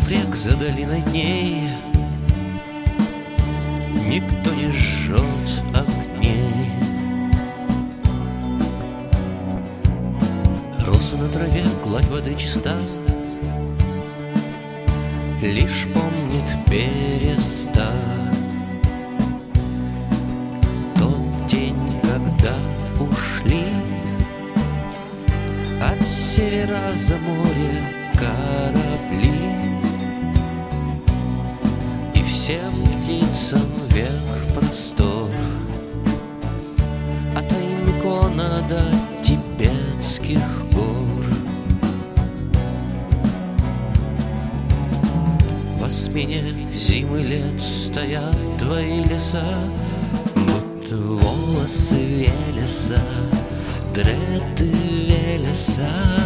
впряг за долиной дней, никто не жжет огней. Росы на траве, гладь воды чиста, лишь помнит переста тот день, когда ушли от севера за море корабли, и всем птицам век простор от Аймикона до тибетских гор. Во смене зимы лет стоят твои леса, будто волосы Велеса, дреды Велеса.